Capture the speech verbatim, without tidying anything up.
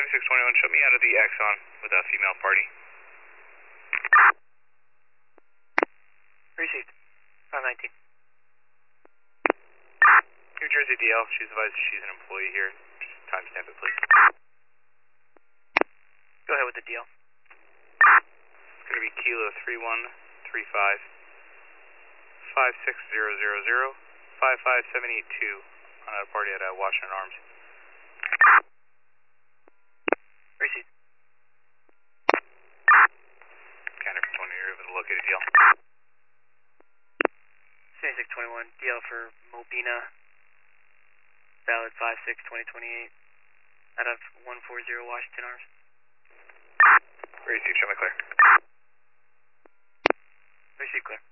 twenty-six twenty-one, show me out of the Exxon with a female party. Received. five nineteen. New Jersey D L, she's advised she's an employee here. Just timestamp it, please. Go ahead with the deal. It's going to be Kilo three one three five, five six zero zero zero, five five seven eight two on a party at uh, Washington Arms. Received. Counter for twenty, you're able to locate a deal. twenty-six twenty-one, D L for Mobina. Valid five six twenty twenty-eight. Out of one forty Washington Arms. Received, show me clear. Received, clear.